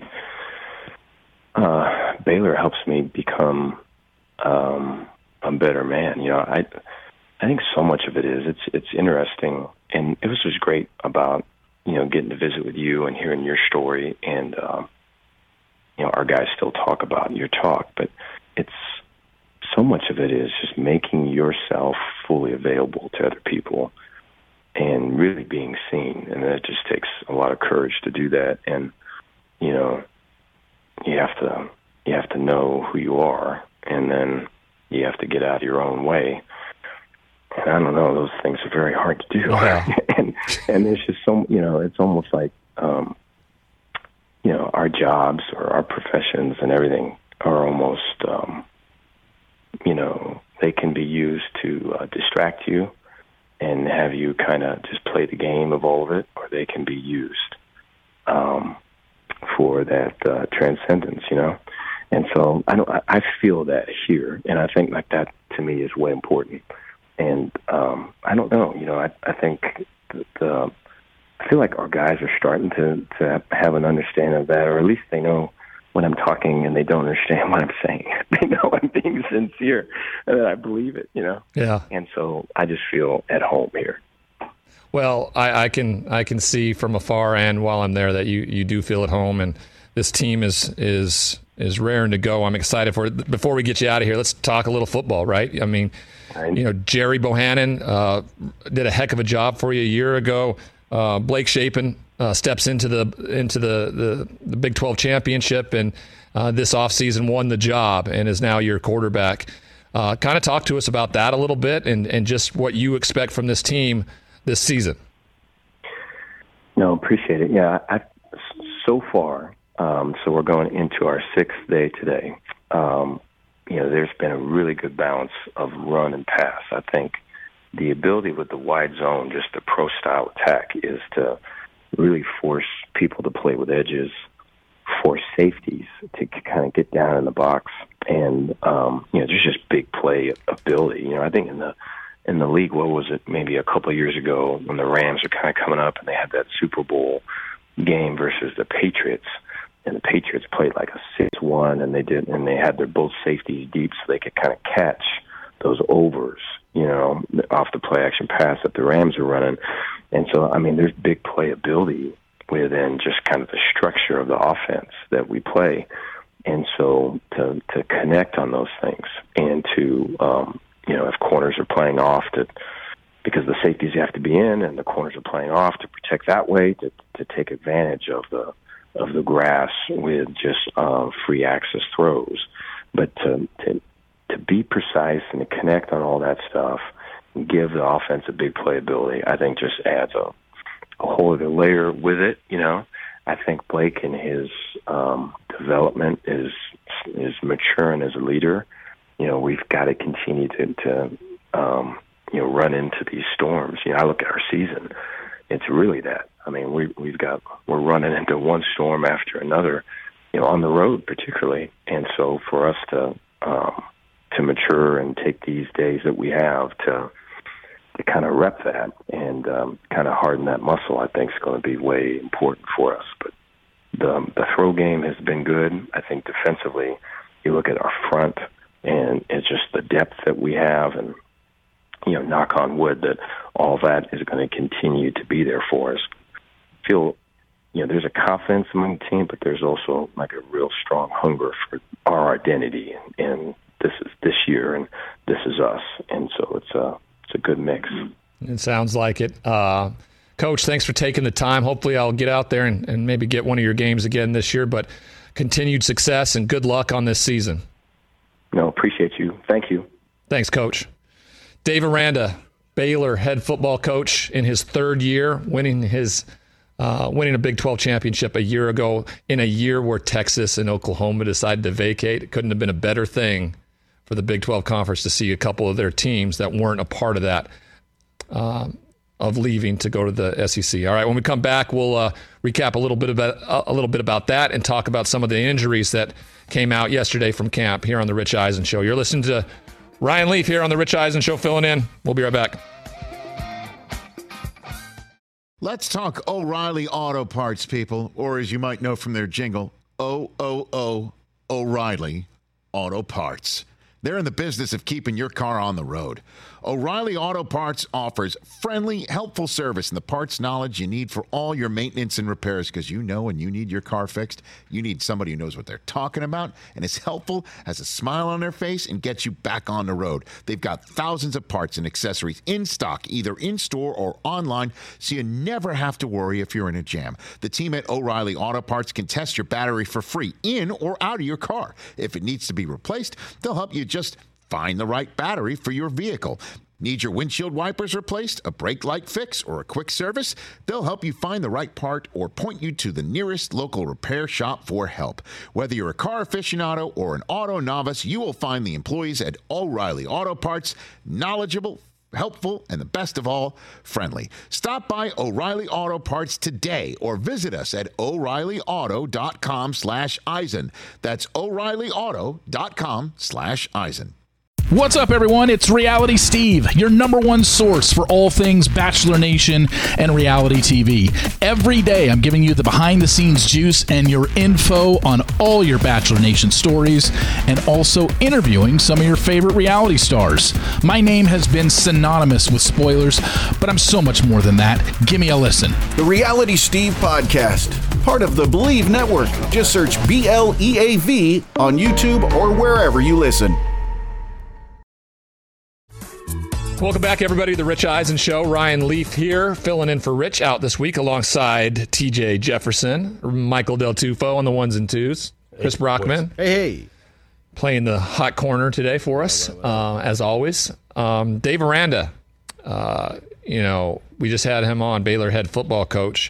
uh, Baylor helps me become um, a better man. You know, I I think so much of it is it's it's interesting, and it was just great about, you know, getting to visit with you and hearing your story. And, um, you know, our guys still talk about your talk, but it's so much of it is just making yourself fully available to other people and really being seen. And it just takes a lot of courage to do that. And, you know, you have to, you have to know who you are, and then you have to get out of your own way. And I don't know, those things are very hard to do. Yeah. and and it's just so, you know, it's almost like, um, you know, our jobs or our professions and everything are almost, um, you know, they can be used to uh, distract you and have you kind of just play the game of all of it, or they can be used um, for that uh, transcendence, you know. And so I don't, I feel that here, and I think like that to me is way important. And um, I don't know, you know, I, I think that, uh, I feel like our guys are starting to, to have an understanding of that, or at least they know when I'm talking and they don't understand what I'm saying. They know I'm being sincere and that I believe it, you know? Yeah. And so I just feel at home here. Well, I, I can I can see from afar and while I'm there that you, you do feel at home, and this team is is is raring to go. I'm excited for it. Before we get you out of here, let's talk a little football, right? I mean, you know, Jerry Bohannon uh, did a heck of a job for you a year ago. Uh, Blake Shapen uh, steps into the into the, the, the Big twelve championship, and uh, this offseason won the job and is now your quarterback. Uh, kind of talk to us about that a little bit, and, and just what you expect from this team this season. No, appreciate it. Yeah, I, so far, um, so we're going into our sixth day today. Um, you know, there's been a really good balance of run and pass. I think the ability with the wide zone, just the pro-style attack, is to really force people to play with edges, force safeties to kind of get down in the box. And, um, you know, there's just big play ability. You know, I think in the in the league, what was it, maybe a couple of years ago when the Rams were kind of coming up and they had that Super Bowl game versus the Patriots, and the Patriots played like a six one, and they did, and they had their both safeties deep so they could kind of catch those overs, you know, off the play action pass that the Rams are running. And so, I mean, there's big playability within just kind of the structure of the offense that we play. And so to to connect on those things, and to, um, you know, if corners are playing off, to because the safeties have to be in and the corners are playing off, to protect that way, to to take advantage of the of the grass with just uh, free access throws. But to, to to be precise and to connect on all that stuff and give the offense a big playability, I think just adds a, a whole other layer with it, you know. I think Blake in his um, development is is maturing as a leader. You know, we've got to continue to, to um, you know, run into these storms. You know, I look at our season, it's really that. I mean, we, we've got, we're running into one storm after another, you know, on the road particularly. And so for us to, um, to mature and take these days that we have to, to kind of rep that and um, kind of harden that muscle, I think is going to be way important for us. But the, the throw game has been good. I think defensively, you look at our front, and it's just the depth that we have, and, you know, knock on wood that all that is going to continue to be there for us. I feel, you know, there's a confidence among the team, but there's also like a real strong hunger for our identity, and, and this is this year, and this is us. And so it's a, it's a good mix. It sounds like it. Uh, Coach, thanks for taking the time. Hopefully I'll get out there and, and maybe get one of your games again this year, but continued success and good luck on this season. No, appreciate you. Thank you. Thanks, Coach. Dave Aranda, Baylor head football coach in his third year, winning his uh, winning a Big twelve championship a year ago in a year where Texas and Oklahoma decided to vacate. It couldn't have been a better thing for the Big twelve Conference to see a couple of their teams that weren't a part of that um, of leaving to go to the S E C. All right, when we come back, we'll uh, recap a little bit about a little bit about that and talk about some of the injuries that came out yesterday from camp here on the Rich Eisen Show. You're listening to Ryan Leaf here on the Rich Eisen Show, filling in. We'll be right back. Let's talk O'Reilly Auto Parts, people, or as you might know from their jingle, O O O O'Reilly Auto Parts. They're in the business of keeping your car on the road. O'Reilly Auto Parts offers friendly, helpful service and the parts knowledge you need for all your maintenance and repairs, because you know when you need your car fixed, you need somebody who knows what they're talking about and is helpful, has a smile on their face, and gets you back on the road. They've got thousands of parts and accessories in stock, either in-store or online, so you never have to worry if you're in a jam. The team at O'Reilly Auto Parts can test your battery for free in or out of your car. If it needs to be replaced, they'll help you just find the right battery for your vehicle. Need your windshield wipers replaced, a brake light fix, or a quick service? They'll help you find the right part or point you to the nearest local repair shop for help. Whether you're a car aficionado or an auto novice, you will find the employees at O'Reilly Auto Parts knowledgeable, helpful, and the best of all, friendly. Stop by O'Reilly Auto Parts today or visit us at O'Reillyauto.com slash Eisen. That's O'Reillyauto.com slash Eisen. What's up, everyone? It's Reality Steve, your number one source for all things Bachelor Nation and reality T V. Every day, I'm giving you the behind-the-scenes juice and your info on all your Bachelor Nation stories, and also interviewing some of your favorite reality stars. My name has been synonymous with spoilers, but I'm so much more than that. Give me a listen. The Reality Steve Podcast, part of the Believe Network. Just search B L E A V on YouTube or wherever you listen. Welcome back, everybody, to the Rich Eisen Show. Ryan Leaf here, filling in for Rich out this week alongside T J Jefferson, Michael Del Tufo on the ones and twos, Chris hey, Brockman. Hey, hey. Playing the hot corner today for us, well, well, well. Uh, as always. Um, Dave Aranda, uh, you know, we just had him on, Baylor head football coach.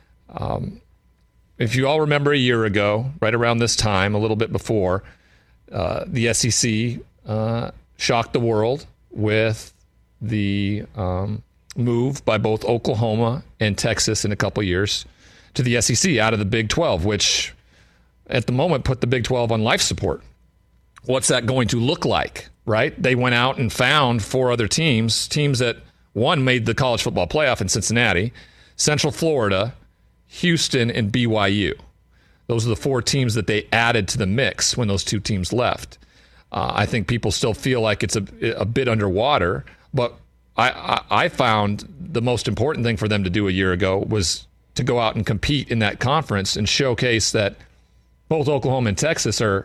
Um, if you all remember a year ago, right around this time, a little bit before, uh, the S E C uh, shocked the world with the um, move by both Oklahoma and Texas in a couple years to the S E C out of the Big twelve, which at the moment put the Big twelve on life support. What's that going to look like, right? They went out and found four other teams, teams that, one, made the college football playoff in Cincinnati, Central Florida, Houston, and B Y U. Those are the four teams that they added to the mix when those two teams left. Uh, I think people still feel like it's a, a bit underwater, but I, I, I found the most important thing for them to do a year ago was to go out and compete in that conference and showcase that both Oklahoma and Texas are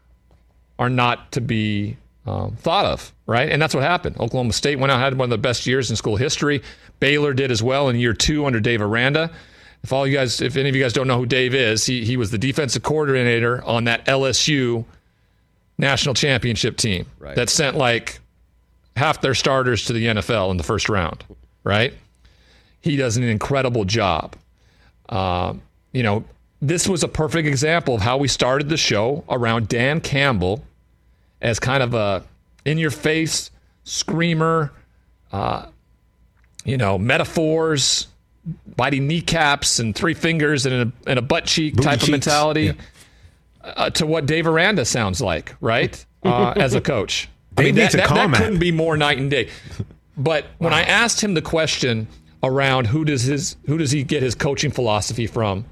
are not to be um, thought of, right? And that's what happened. Oklahoma State went out and had one of the best years in school history. Baylor did as well in year two under Dave Aranda. If all you guys, if any of you guys don't know who Dave is, he he was the defensive coordinator on that L S U national championship team right. that sent like half their starters to the N F L in the first round, right? He does an incredible job. Uh, you know, this was a perfect example of how we started the show around Dan Campbell as kind of a in-your-face screamer, uh, you know, metaphors, biting kneecaps and three fingers and a, and a butt cheek Booty type cheeks. of mentality. Yeah. Uh, to what Dave Aranda sounds like, right? Uh, as a coach. I mean, that, that, that couldn't be more night and day. But when wow. I asked him the question around who does his who does he get his coaching philosophy from,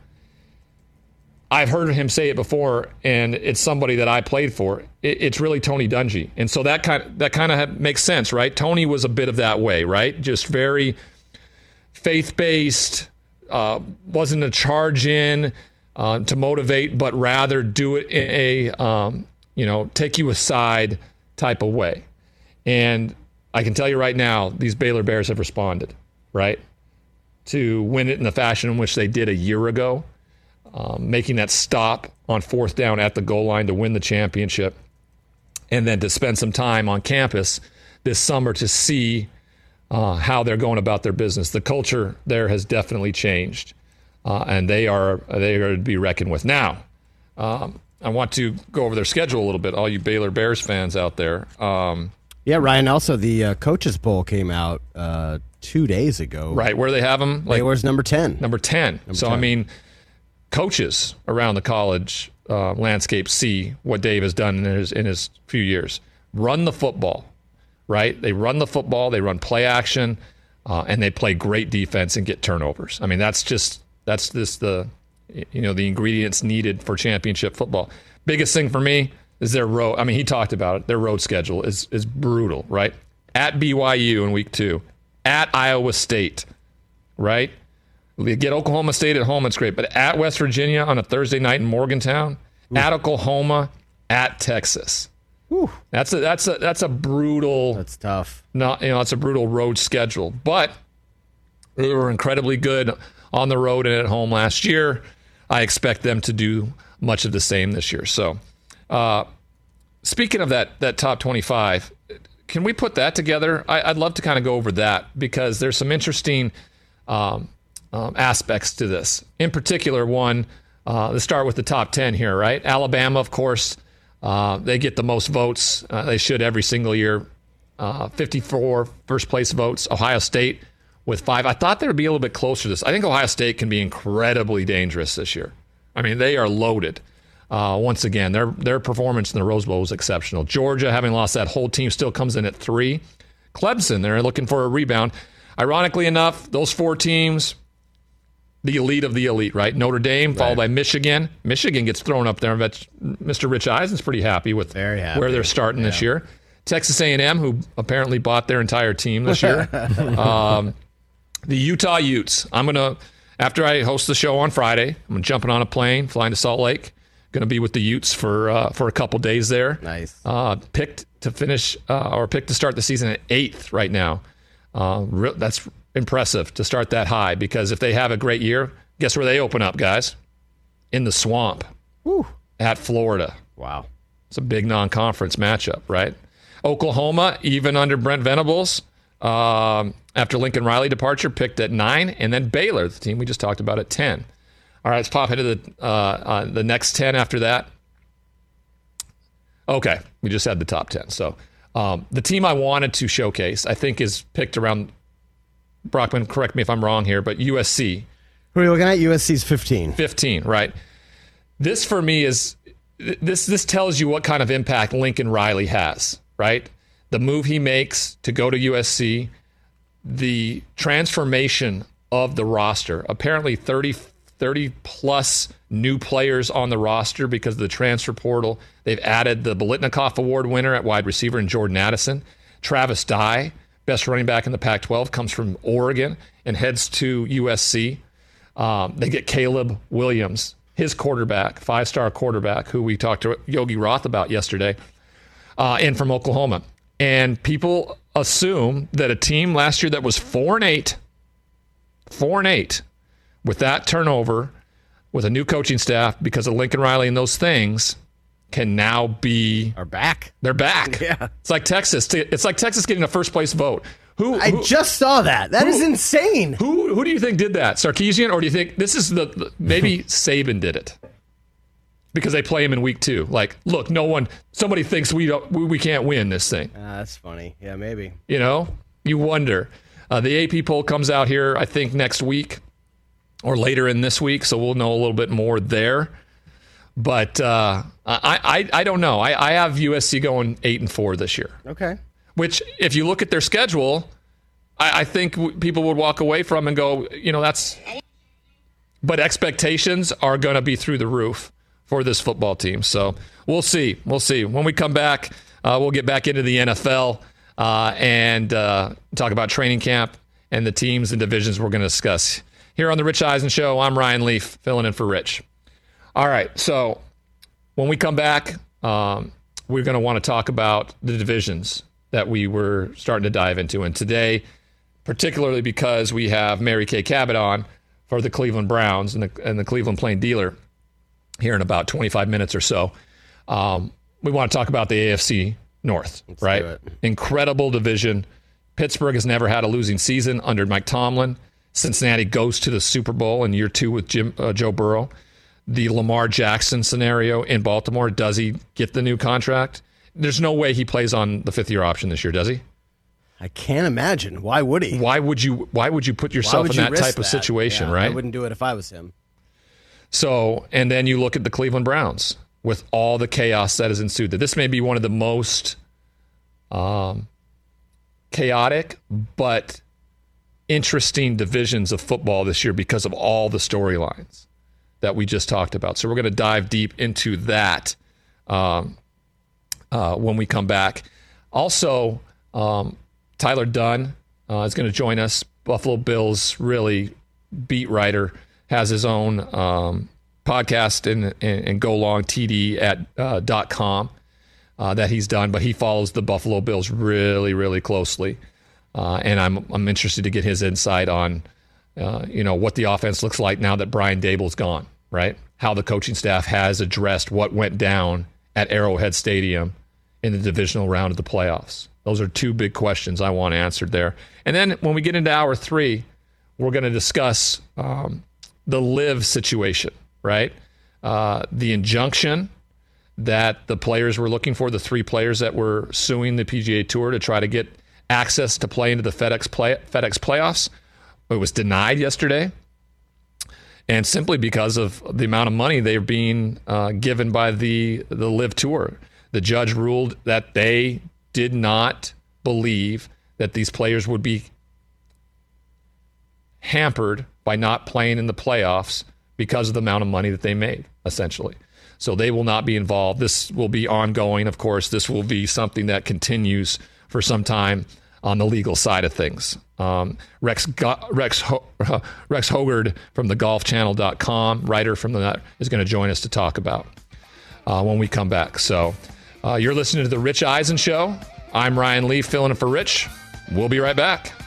I've heard him say it before, and it's somebody that I played for. It, it's really Tony Dungy. And so that kind of, that kind of makes sense, right? Tony was a bit of that way, right? Just very faith-based, uh, wasn't a charge in, Uh, to motivate, but rather do it in a, um, you know, take you aside type of way. And I can tell you right now, these Baylor Bears have responded, right, to win it in the fashion in which they did a year ago, um, making that stop on fourth down at the goal line to win the championship, and then to spend some time on campus this summer to see uh, how they're going about their business. The culture there has definitely changed. Uh, and they are they are to be reckoned with. Now, um, I want to go over their schedule a little bit, all you Baylor Bears fans out there. Um, yeah, Ryan, also the uh, Coaches Bowl came out uh, two days ago. Right, where they have them. Like, Baylor's number ten. Number ten. Number so, ten. I mean, coaches around the college uh, landscape see what Dave has done in his, in his few years. Run the football, right? They run the football, they run play action, uh, and they play great defense and get turnovers. I mean, that's just that's just the you know the ingredients needed for championship football. Biggest thing for me is their road. I mean, he talked about it. Their road schedule is is brutal, right? At B Y U in week two, at Iowa State, right? We get Oklahoma State at home, it's great. But at West Virginia on a Thursday night in Morgantown, Ooh. At Oklahoma, at Texas. Ooh. That's a that's a that's a brutal. That's tough. Not you know, it's a brutal road schedule. But they were incredibly good on the road and at home last year. I expect them to do much of the same this year. So, uh, speaking of that that top twenty-five, can we put that together? I, I'd love to kind of go over that because there's some interesting um, um, aspects to this. In particular, one, uh, let's start with the top ten here, right? Alabama, of course, uh, they get the most votes. Uh, they should every single year. Uh, fifty-four first place votes. Ohio State with five. I thought they would be a little bit closer to this. I think Ohio State can be incredibly dangerous this year. I mean, they are loaded. Uh, once again, their their performance in the Rose Bowl was exceptional. Georgia, having lost that whole team, still comes in at three. Clemson, they're looking for a rebound. Ironically enough, those four teams, the elite of the elite, right? Notre Dame, followed right. by Michigan. Michigan gets thrown up there. But Mister Rich Eisen's pretty happy with Very happy. where they're starting yeah. this year. Texas A and M, who apparently bought their entire team this year. um, the Utah Utes. I'm going to, after I host the show on Friday, I'm jumping on a plane, flying to Salt Lake. Going to be with the Utes for uh, for a couple days there. Nice. Uh, picked to finish uh, or picked to start the season at eighth right now. Uh, re- that's impressive to start that high because if they have a great year, guess where they open up, guys? In the swamp. Woo. At Florida. Wow. It's a big non-conference matchup, right? Oklahoma, even under Brent Venables, um, after Lincoln Riley departure, picked at nine, and then Baylor, the team we just talked about, at ten. All right, let's pop into the uh, uh, the next ten after that. Okay, we just had the top ten. So um, the team I wanted to showcase, I think, is picked around, Brockman, correct me if I'm wrong here, but U S C. Who are you looking at? U S C's fifteen. fifteen, right. This, for me, is this this tells you what kind of impact Lincoln Riley has, right? The move he makes to go to U S C, the transformation of the roster. Apparently thirty, thirty plus new players on the roster because of the transfer portal. They've added the Biletnikoff Award winner at wide receiver in Jordan Addison. Travis Dye, best running back in the Pac twelve, comes from Oregon and heads to U S C. Um, they get Caleb Williams, his quarterback, five-star quarterback, who we talked to Yogi Roth about yesterday, uh, in from Oklahoma. And people assume that a team last year that was four and eight, four and eight, with that turnover, with a new coaching staff, because of Lincoln Riley and those things, can now be are back. They're back. Yeah, it's like Texas. It's like Texas getting a first place vote. Who, I who, just saw that. That who, is insane. Who who do you think did that? Sarkisian, or do you think this is the, the maybe Saban did it because they play him in week two? Like, look, no one. Somebody thinks we don't. We, we can't win this thing. Uh, that's funny. Yeah, maybe. You know, you wonder. Uh, the A P poll comes out here, I think, next week or later in this week, so we'll know a little bit more there. But uh, I, I I don't know. I, I have U S C going eight and four this year. Okay. Which, if you look at their schedule, I, I think w- people would walk away from and go, you know, that's. But expectations are going to be through the roof for this football team. So we'll see. We'll see. When we come back, uh, we'll get back into the N F L uh, and uh, talk about training camp and the teams and divisions we're going to discuss. Here on The Rich Eisen Show, I'm Ryan Leaf, filling in for Rich. All right, so when we come back, um, we're going to want to talk about the divisions that we were starting to dive into. And today, particularly because we have Mary Kay Cabot on for the Cleveland Browns and the, and the Cleveland Plain Dealer here in about twenty-five minutes or so, um, we want to talk about the A F C North, Let's right? Incredible division. Pittsburgh has never had a losing season under Mike Tomlin. Cincinnati goes to the Super Bowl in year two with Jim, uh, Joe Burrow. The Lamar Jackson scenario in Baltimore, does he get the new contract? There's no way he plays on the fifth-year option this year, does he? I can't imagine. Why would he? Why would you? Why would you put yourself in you that type that? of situation? Yeah, right? I wouldn't do it if I was him. So, and then you look at the Cleveland Browns with all the chaos that has ensued. That this may be one of the most um, chaotic but interesting divisions of football this year because of all the storylines that we just talked about. So we're going to dive deep into that um, uh, when we come back. Also, um, Tyler Dunn uh, is going to join us. Buffalo Bills really beat writer, has his own um, podcast and, and, and Go Long T D at uh, dot com uh, that he's done, but he follows the Buffalo Bills really, really closely. Uh, and I'm I'm interested to get his insight on, uh, you know, what the offense looks like now that Brian Dable's gone, right? How the coaching staff has addressed what went down at Arrowhead Stadium in the divisional round of the playoffs. Those are two big questions I want answered there. And then when we get into hour three, we're going to discuss um, the live situation, right? Uh, the injunction that the players were looking for, the three players that were suing the P G A Tour to try to get access to play into the FedEx play, FedEx playoffs. It was denied yesterday. And simply because of the amount of money they're being uh, given by the, the Live Tour. The judge ruled that they did not believe that these players would be hampered by not playing in the playoffs because of the amount of money that they made, essentially. So they will not be involved. This will be ongoing, of course. This will be something that continues for some time on the legal side of things. Um, Rex Go- Rex Ho- uh, Rex Hogard from the golf channel dot com, writer from the is going to join us to talk about uh, when we come back. So uh, you're listening to The Rich Eisen Show. I'm Ryan Leaf, filling in for Rich. We'll be right back.